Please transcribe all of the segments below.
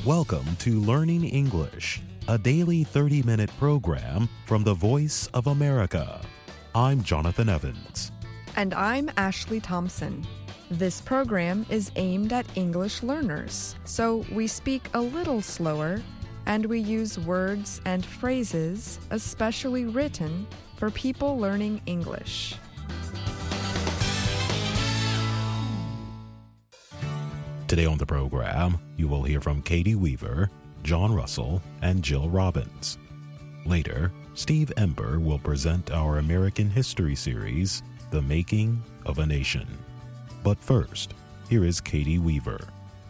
Welcome to Learning English, a daily 30-minute program from the Voice of America. I'm Jonathan Evans. And I'm Ashley Thompson. This program is aimed at English learners, so we speak a little slower and we use words and phrases especially written for people learning English. Today on the program, you will hear from Katie Weaver, John Russell, and Jill Robbins. Later, Steve Ember will present our American history series, The Making of a Nation. But first, here is Katie Weaver.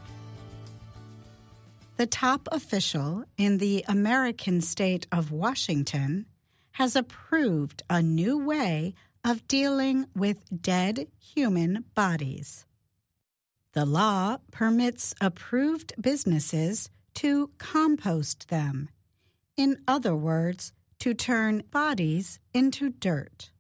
The top official in the American state of Washington has approved a new way of dealing with dead human bodies. The law permits approved businesses to compost them. In other words, to turn bodies into dirt.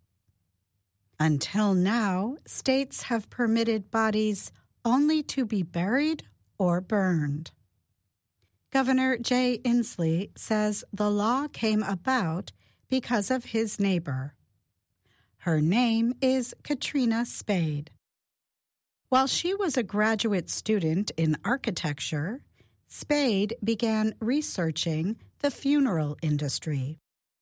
Until now, states have permitted bodies only to be buried or burned. Governor Jay Inslee says the law came about because of his neighbor. Her name is Katrina Spade. While she was a graduate student in architecture, Spade began researching the funeral industry.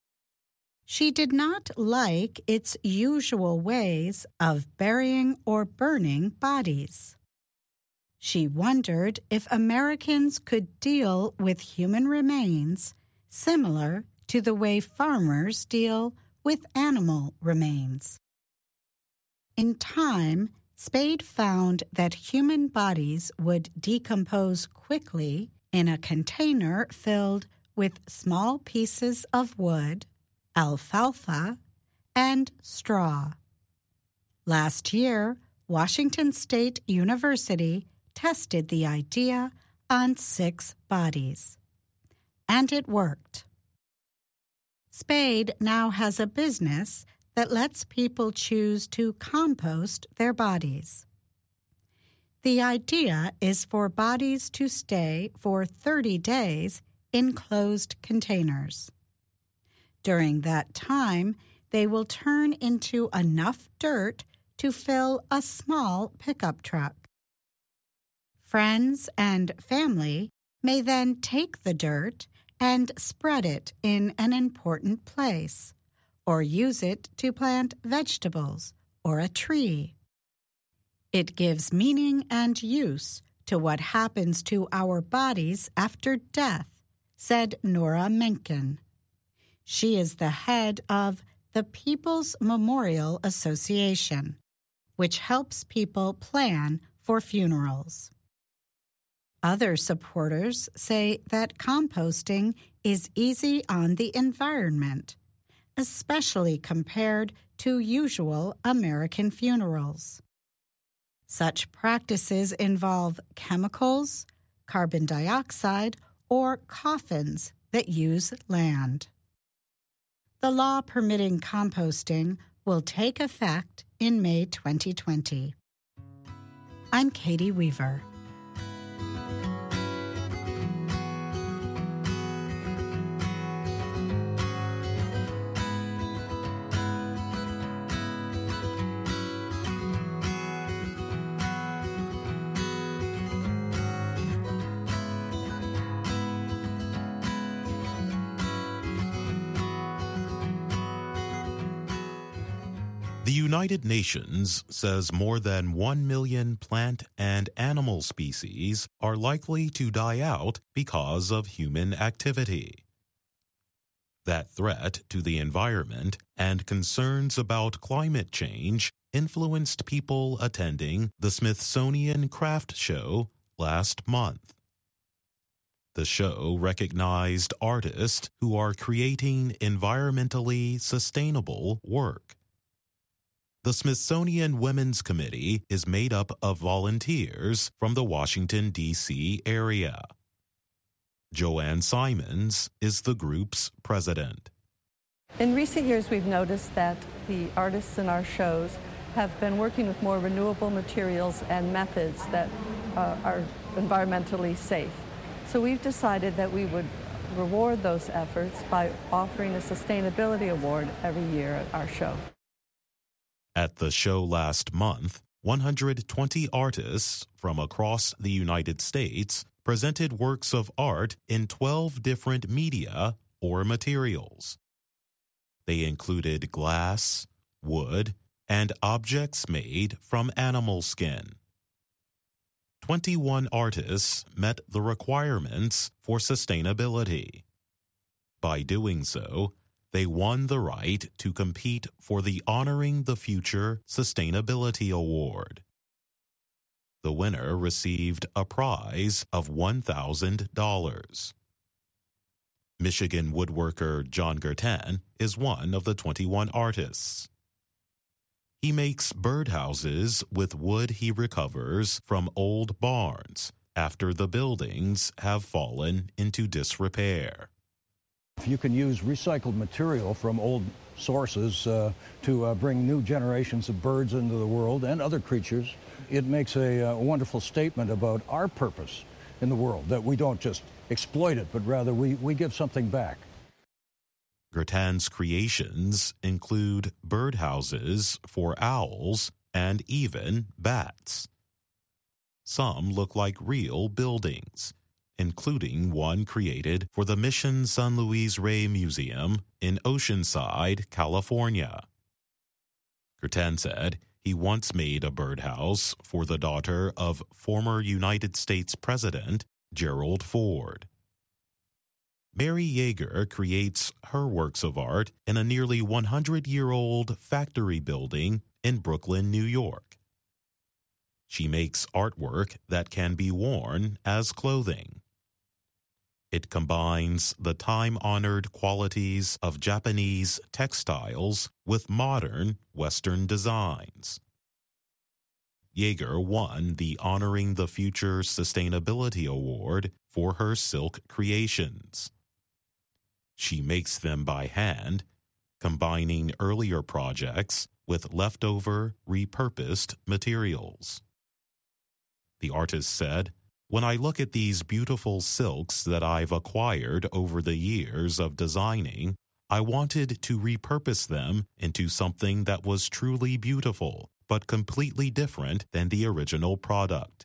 She did not like its usual ways of burying or burning bodies. She wondered if Americans could deal with human remains similar to the way farmers deal with animal remains. In time, Spade found that human bodies would decompose quickly in a container filled with small pieces of wood, alfalfa, and straw. Last year, Washington State University tested the idea on 6 bodies. And it worked. Spade now has a business that lets people choose to compost their bodies. The idea is for bodies to stay for 30 days in closed containers. During that time, they will turn into enough dirt to fill a small pickup truck. Friends and family may then take the dirt and spread it in an important place, or use it to plant vegetables or a tree. It gives meaning and use to what happens to our bodies after death, said Nora Menken. She is the head of the People's Memorial Association, which helps people plan for funerals. Other supporters say that composting is easy on the environment, especially compared to usual American funerals. Such practices involve chemicals, carbon dioxide, or coffins that use land. The law permitting composting will take effect in May 2020. I'm Katie Weaver. The United Nations says more than 1 million plant and animal species are likely to die out because of human activity. That threat to the environment and concerns about climate change influenced people attending the Smithsonian Craft Show last month. The show recognized artists who are creating environmentally sustainable work. The Smithsonian Women's Committee is made up of volunteers from the Washington, D.C. area. Joanne Simons is the group's president. In recent years, we've noticed that the artists in our shows have been working with more renewable materials and methods that are environmentally safe. So we've decided that we would reward those efforts by offering a sustainability award every year at our show. At the show last month, 120 artists from across the United States presented works of art in 12 different media or materials. They included glass, wood, and objects made from animal skin. 21 artists met the requirements for sustainability. By doing so, they won the right to compete for the Honoring the Future Sustainability Award. The winner received a prize of $1,000. Michigan woodworker John Gertan is one of the 21 artists. He makes birdhouses with wood he recovers from old barns after the buildings have fallen into disrepair. If you can use recycled material from old sources to bring new generations of birds into the world and other creatures, it makes a wonderful statement about our purpose in the world, that we don't just exploit it, but rather we give something back. Gertan's creations include birdhouses for owls and even bats. Some look like real buildings, including one created for the Mission San Luis Rey Museum in Oceanside, California. Gertan said he once made a birdhouse for the daughter of former United States President Gerald Ford. Mary Yeager creates her works of art in a nearly 100-year-old factory building in Brooklyn, New York. She makes artwork that can be worn as clothing. It combines the time-honored qualities of Japanese textiles with modern Western designs. Yeager won the Honoring the Future Sustainability Award for her silk creations. She makes them by hand, combining earlier projects with leftover, repurposed materials. The artist said, "When I look at these beautiful silks that I've acquired over the years of designing, I wanted to repurpose them into something that was truly beautiful, but completely different than the original product."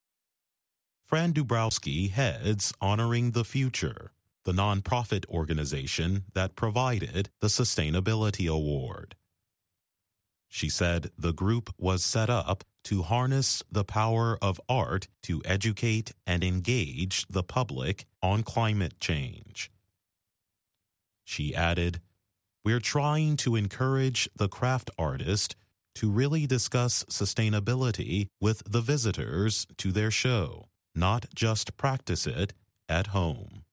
Fran Dubrowski heads Honoring the Future, the nonprofit organization that provided the Sustainability Award. She said the group was set up to harness the power of art to educate and engage the public on climate change. She added, "We're trying to encourage the craft artist to really discuss sustainability with the visitors to their show, not just practice it at home."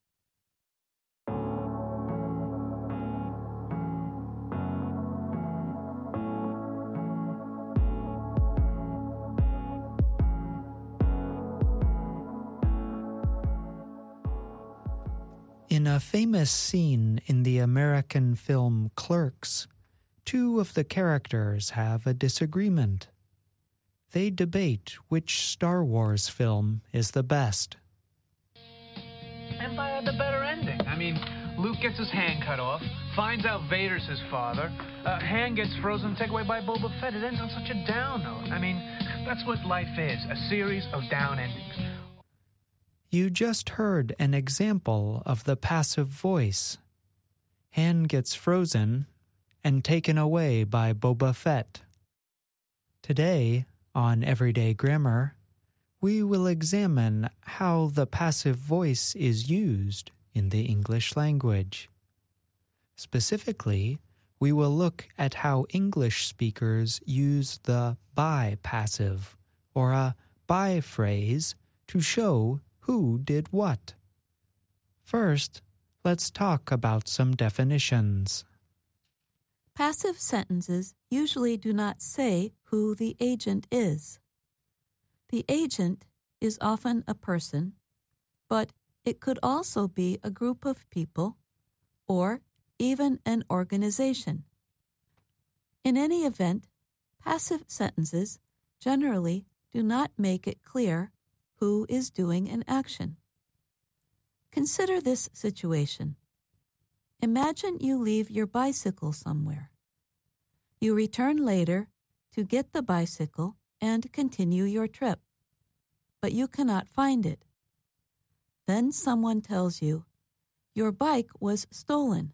In a famous scene in the American film Clerks, two of the characters have a disagreement. They debate which Star Wars film is the best. Empire had the better ending. I mean, Luke gets his hand cut off, finds out Vader's his father, Han gets frozen and taken away by Boba Fett. It ends on such a down note. I mean, that's what life is, a series of down endings. You just heard an example of the passive voice. Han gets frozen and taken away by Boba Fett. Today, on Everyday Grammar, we will examine how the passive voice is used in the English language. Specifically, we will look at how English speakers use the by passive, or a by phrase, to show who did what. First, let's talk about some definitions. Passive sentences usually do not say who the agent is. The agent is often a person, but it could also be a group of people or even an organization. In any event, passive sentences generally do not make it clear who is doing an action. Consider this situation. Imagine you leave your bicycle somewhere. You return later to get the bicycle and continue your trip, but you cannot find it. Then someone tells you, your bike was stolen.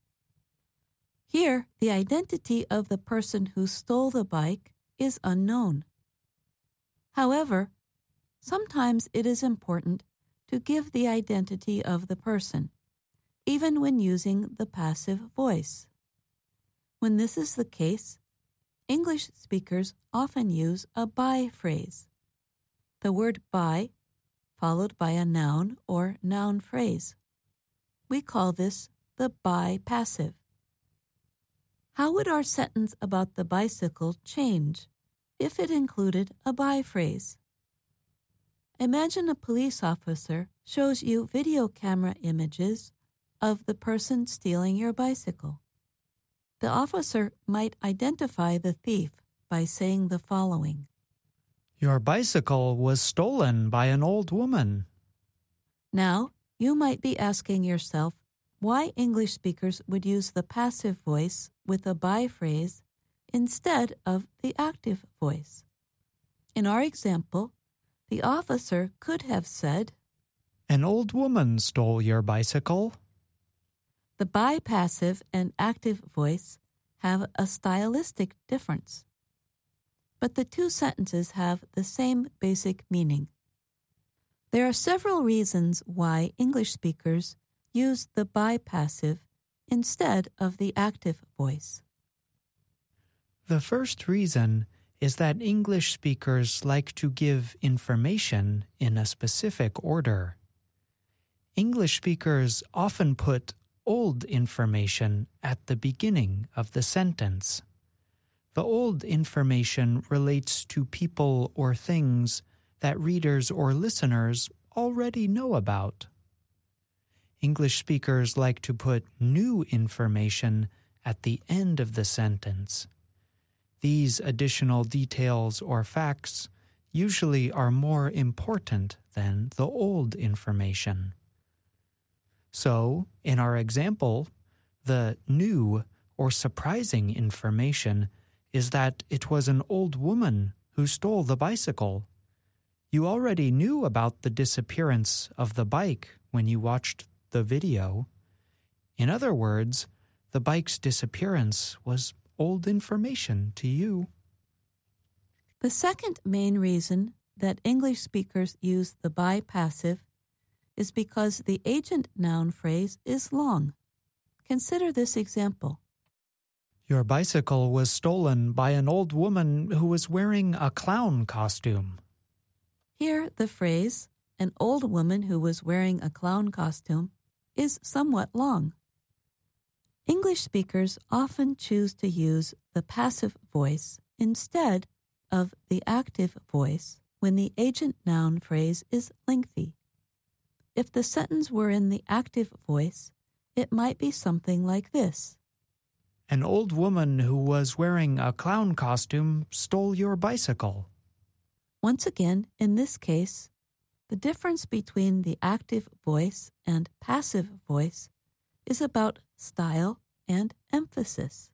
Here, the identity of the person who stole the bike is unknown. However, sometimes it is important to give the identity of the person, even when using the passive voice. When this is the case, English speakers often use a by phrase. The word by, followed by a noun or noun phrase. We call this the by passive. How would our sentence about the bicycle change if it included a by phrase? Imagine a police officer shows you video camera images of the person stealing your bicycle. The officer might identify the thief by saying the following. Your bicycle was stolen by an old woman. Now, you might be asking yourself why English speakers would use the passive voice with a by phrase instead of the active voice. In our example, the officer could have said, An old woman stole your bicycle. The by passive and active voice have a stylistic difference, but the two sentences have the same basic meaning. There are several reasons why English speakers use the by passive instead of the active voice. The first reason is that English speakers like to give information in a specific order. English speakers often put old information at the beginning of the sentence. The old information relates to people or things that readers or listeners already know about. English speakers like to put new information at the end of the sentence. These additional details or facts usually are more important than the old information. So, in our example, the new or surprising information is that it was an old woman who stole the bicycle. You already knew about the disappearance of the bike when you watched the video. In other words, the bike's disappearance was old information to you. The second main reason that English speakers use the by passive is because the agent noun phrase is long. Consider this example. Your bicycle was stolen by an old woman who was wearing a clown costume. Here, the phrase, an old woman who was wearing a clown costume, is somewhat long. English speakers often choose to use the passive voice instead of the active voice when the agent noun phrase is lengthy. If the sentence were in the active voice, it might be something like this. An old woman who was wearing a clown costume stole your bicycle. Once again, in this case, the difference between the active voice and passive voice is about style and emphasis.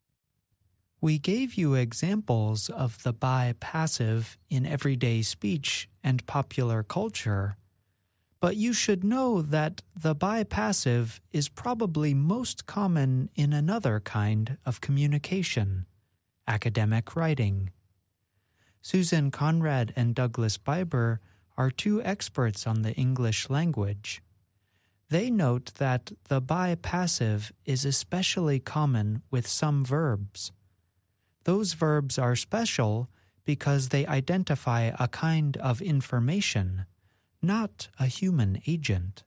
We gave you examples of the by passive in everyday speech and popular culture, but you should know that the by passive is probably most common in another kind of communication, academic writing. Susan Conrad and Douglas Biber are two experts on the English language. They note that the by passive is especially common with some verbs. Those verbs are special because they identify a kind of information, not a human agent.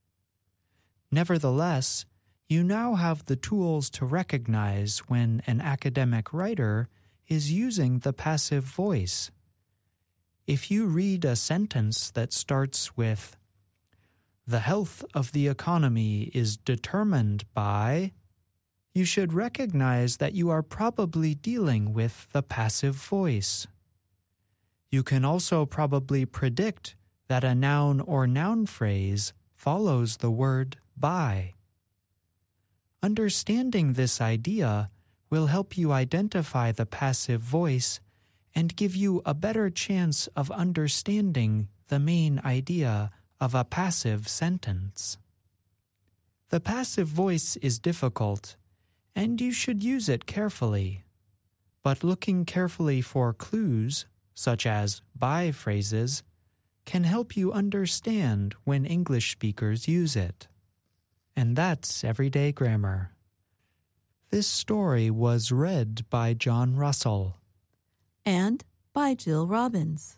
Nevertheless, you now have the tools to recognize when an academic writer is using the passive voice. If you read a sentence that starts with, "The health of the economy is determined by," you should recognize that you are probably dealing with the passive voice. You can also probably predict that a noun or noun phrase follows the word by. Understanding this idea will help you identify the passive voice and give you a better chance of understanding the main idea of a passive sentence. The passive voice is difficult, and you should use it carefully. But looking carefully for clues, such as by phrases, can help you understand when English speakers use it. And that's Everyday Grammar. This story was read by John Russell. And by Jill Robbins.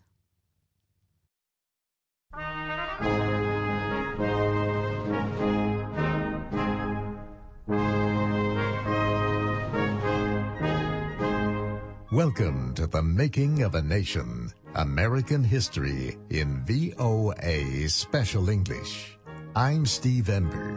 Welcome to The Making of a Nation, American History in VOA Special English. I'm Steve Ember.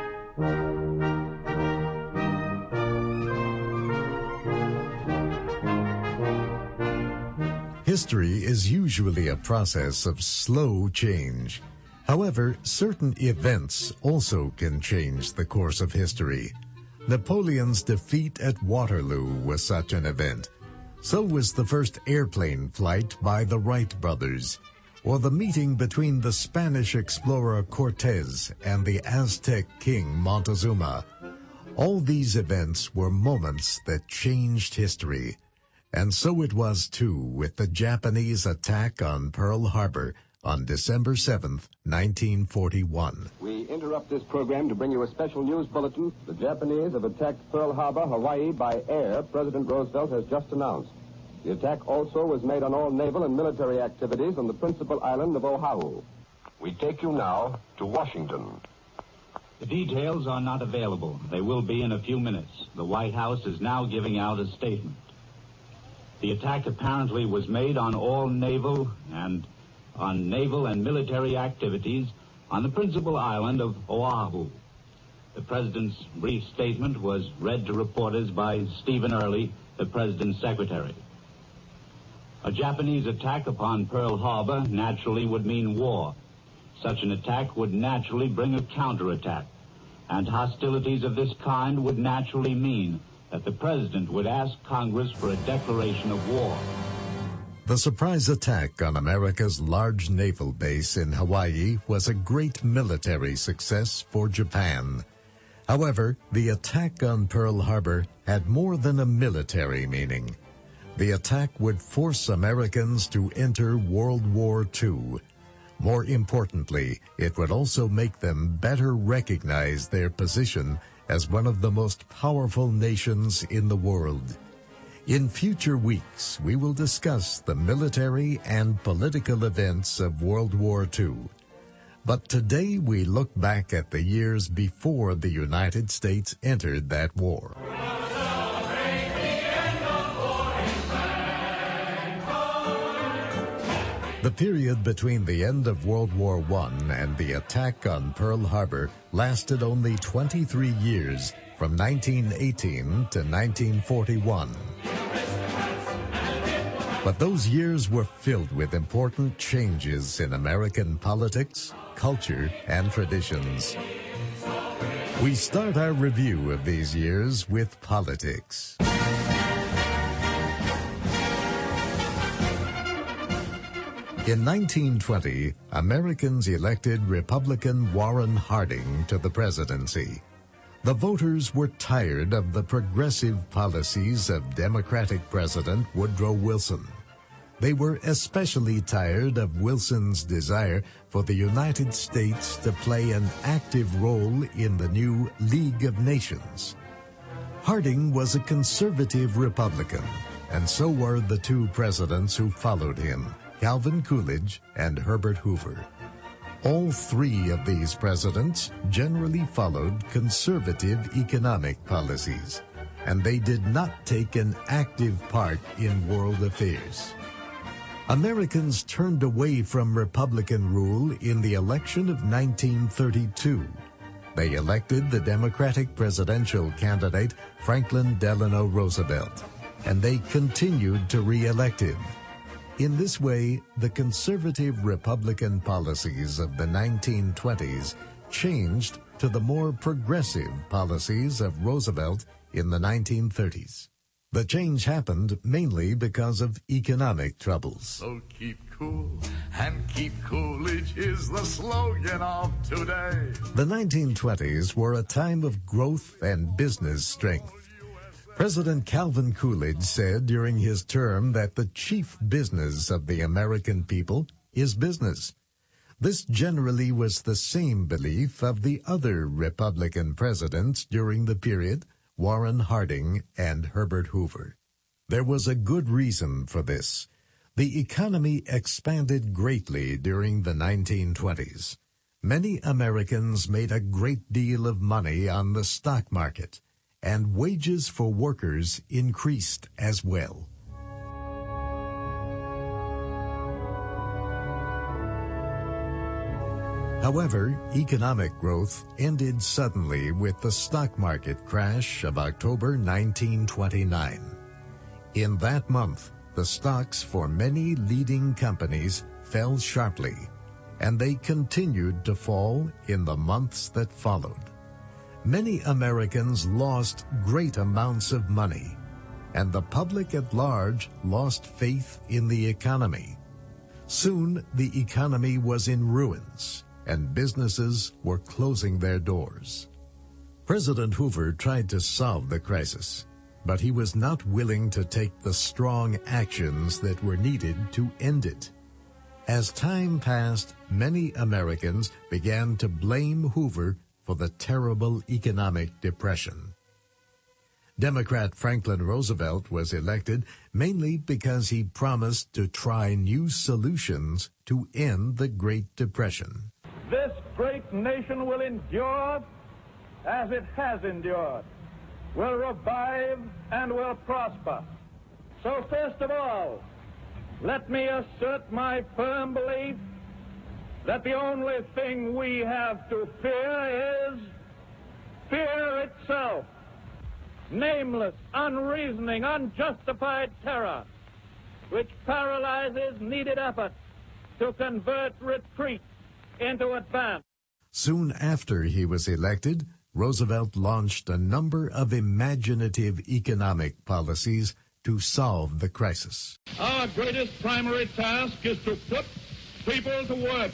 History is usually a process of slow change. However, certain events also can change the course of history. Napoleon's defeat at Waterloo was such an event. So was the first airplane flight by the Wright brothers, or the meeting between the Spanish explorer Cortés and the Aztec king Montezuma. All these events were moments that changed history. And so it was, too, with the Japanese attack on Pearl Harbor on December 7th, 1941. We interrupt this program to bring you a special news bulletin. The Japanese have attacked Pearl Harbor, Hawaii, by air, President Roosevelt has just announced. The attack also was made on all naval and military activities on the principal island of Oahu. We take you now to Washington. The details are not available. They will be in a few minutes. The White House is now giving out a statement. The attack apparently was made on all naval and military activities on the principal island of Oahu. The President's brief statement was read to reporters by Stephen Early, the President's secretary. A Japanese attack upon Pearl Harbor naturally would mean war. Such an attack would naturally bring a counterattack, and hostilities of this kind would naturally mean that the President would ask Congress for a declaration of war. The surprise attack on America's large naval base in Hawaii was a great military success for Japan. However, the attack on Pearl Harbor had more than a military meaning. The attack would force Americans to enter World War II. More importantly, it would also make them better recognize their position as one of the most powerful nations in the world. In future weeks, we will discuss the military and political events of World War II. But today we look back at the years before the United States entered that war. The period between the end of World War I and the attack on Pearl Harbor lasted only 23 years, from 1918 to 1941. But those years were filled with important changes in American politics, culture, and traditions. We start our review of these years with politics. In 1920, Americans elected Republican Warren Harding to the presidency. The voters were tired of the progressive policies of Democratic President Woodrow Wilson. They were especially tired of Wilson's desire for the United States to play an active role in the new League of Nations. Harding was a conservative Republican, and so were the two presidents who followed him, Calvin Coolidge and Herbert Hoover. All three of these presidents generally followed conservative economic policies, and they did not take an active part in world affairs. Americans turned away from Republican rule in the election of 1932. They elected the Democratic presidential candidate Franklin Delano Roosevelt, and they continued to re-elect him. In this way, the conservative Republican policies of the 1920s changed to the more progressive policies of Roosevelt in the 1930s. The change happened mainly because of economic troubles. So keep cool, and keep Coolidge is the slogan of today. The 1920s were a time of growth and business strength. President Calvin Coolidge said during his term that the chief business of the American people is business. This generally was the same belief of the other Republican presidents during the period, Warren Harding and Herbert Hoover. There was a good reason for this. The economy expanded greatly during the 1920s. Many Americans made a great deal of money on the stock market, and wages for workers increased as well. However, economic growth ended suddenly with the stock market crash of October 1929. In that month, the stocks for many leading companies fell sharply, and they continued to fall in the months that followed. Many Americans lost great amounts of money, and the public at large lost faith in the economy. Soon, the economy was in ruins, and businesses were closing their doors. President Hoover tried to solve the crisis, but he was not willing to take the strong actions that were needed to end it. As time passed, many Americans began to blame Hoover for the terrible economic depression. Democrat Franklin Roosevelt was elected mainly because he promised to try new solutions to end the Great Depression. This great nation will endure as it has endured, will revive and will prosper. So first of all, let me assert my firm belief that the only thing we have to fear is fear itself. Nameless, unreasoning, unjustified terror, which paralyzes needed effort to convert retreat into advance. Soon after he was elected, Roosevelt launched a number of imaginative economic policies to solve the crisis. Our greatest primary task is to put people to work.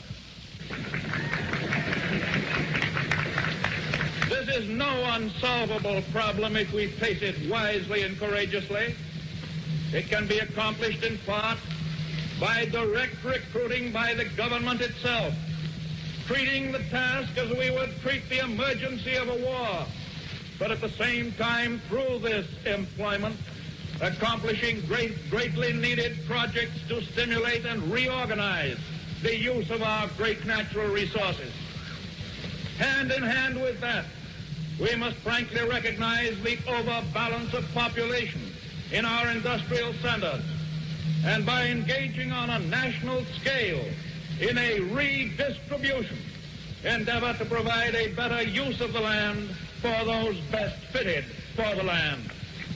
This is no unsolvable problem if we face it wisely and courageously. It can be accomplished in part by direct recruiting by the government itself, treating the task as we would treat the emergency of a war, but at the same time, through this employment, accomplishing greatly needed projects to stimulate and reorganize the use of our great natural resources. Hand in hand with that, we must frankly recognize the overbalance of population in our industrial centers, and by engaging on a national scale in a redistribution, endeavor to provide a better use of the land for those best fitted for the land.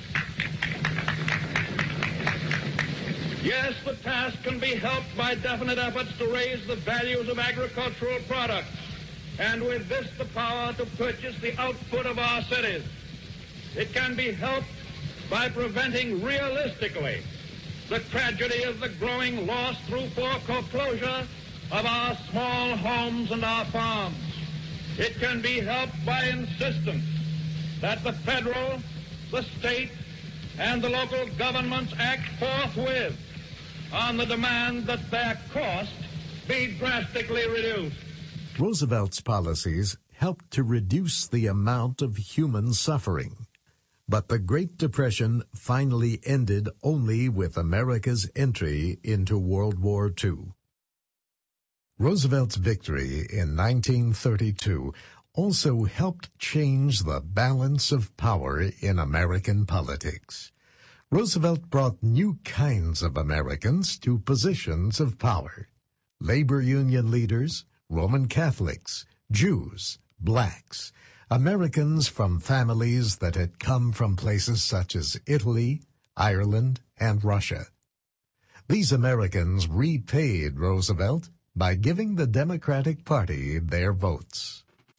Yes, the task can be helped by definite efforts to raise the values of agricultural products, and with this the power to purchase the output of our cities. It can be helped by preventing realistically the tragedy of the growing loss through foreclosure of our small homes and our farms. It can be helped by insistence that the federal, the state, and the local governments act forthwith on the demand that their cost be drastically reduced. Roosevelt's policies helped to reduce the amount of human suffering. But the Great Depression finally ended only with America's entry into World War II. Roosevelt's victory in 1932 also helped change the balance of power in American politics. Roosevelt brought new kinds of Americans to positions of power: labor union leaders, Roman Catholics, Jews, blacks, Americans from families that had come from places such as Italy, Ireland, and Russia. These Americans repaid Roosevelt by giving the Democratic Party their votes.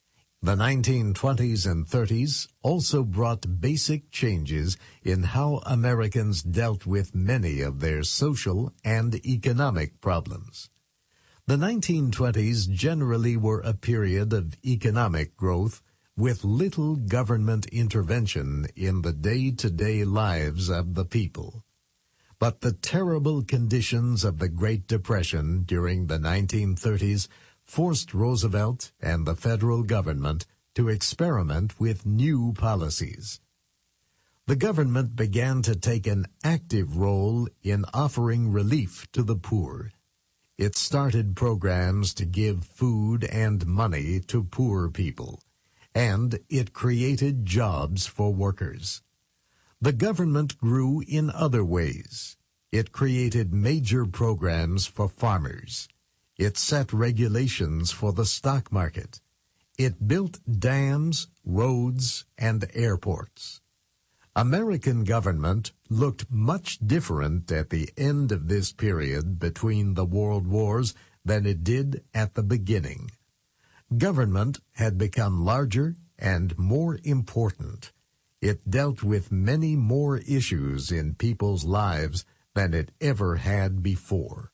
The 1920s and 30s also brought basic changes in how Americans dealt with many of their social and economic problems. The 1920s generally were a period of economic growth with little government intervention in the day-to-day lives of the people. But the terrible conditions of the Great Depression during the 1930s forced Roosevelt and the federal government to experiment with new policies. The government began to take an active role in offering relief to the poor. It started programs to give food and money to poor people, and it created jobs for workers. The government grew in other ways. It created major programs for farmers. It set regulations for the stock market. It built dams, roads, and airports. American government looked much different at the end of this period between the world wars than it did at the beginning. Government had become larger and more important. It dealt with many more issues in people's lives than it ever had before.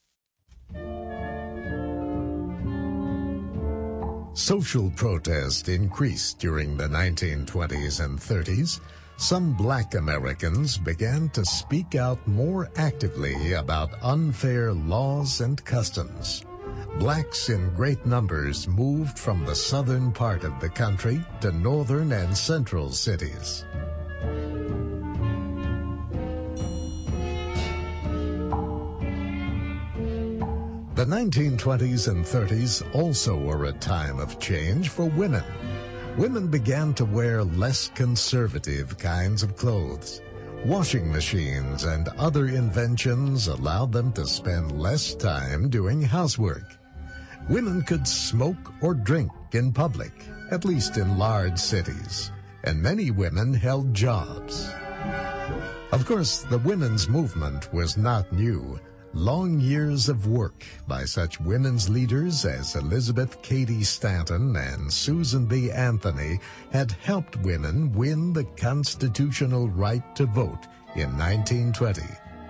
Social protest increased during the 1920s and 30s. Some black Americans began to speak out more actively about unfair laws and customs. Blacks in great numbers moved from the southern part of the country to northern and central cities. The 1920s and 30s also were a time of change for women. Women began to wear less conservative kinds of clothes. Washing machines and other inventions allowed them to spend less time doing housework. Women could smoke or drink in public, at least in large cities, and many women held jobs. Of course, the women's movement was not new. Long years of work by such women's leaders as Elizabeth Cady Stanton and Susan B. Anthony had helped women win the constitutional right to vote in 1920.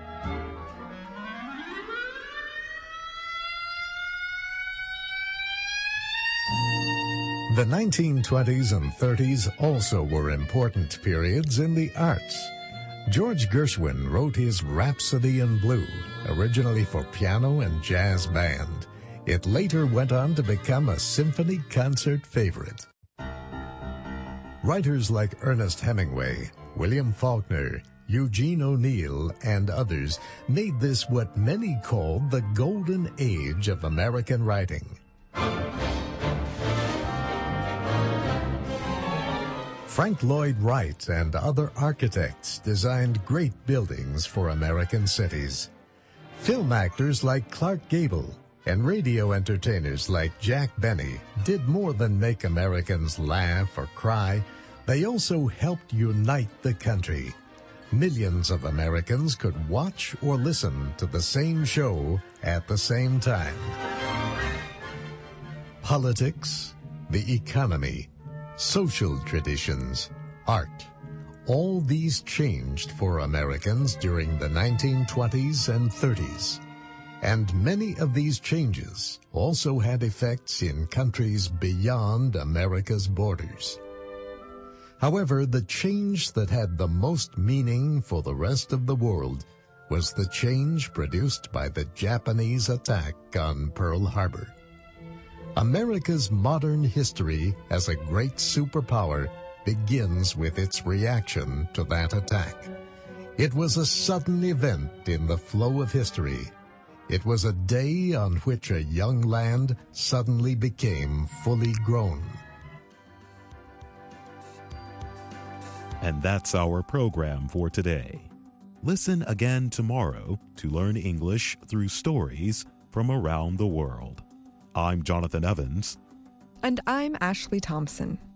The 1920s and 30s also were important periods in the arts. George Gershwin wrote his Rhapsody in Blue, originally for piano and jazz band. It later went on to become a symphony concert favorite. Writers like Ernest Hemingway, William Faulkner, Eugene O'Neill, and others made this what many called the golden age of American writing. Frank Lloyd Wright and other architects designed great buildings for American cities. Film actors like Clark Gable and radio entertainers like Jack Benny did more than make Americans laugh or cry. They also helped unite the country. Millions of Americans could watch or listen to the same show at the same time. Politics, the economy, social traditions, art, all these changed for Americans during the 1920s and 30s. And many of these changes also had effects in countries beyond America's borders. However, the change that had the most meaning for the rest of the world was the change produced by the Japanese attack on Pearl Harbor. America's modern history as a great superpower begins with its reaction to that attack. It was a sudden event in the flow of history. It was a day on which a young land suddenly became fully grown. And that's our program for today. Listen again tomorrow to learn English through stories from around the world. I'm Jonathan Evans. And I'm Ashley Thompson.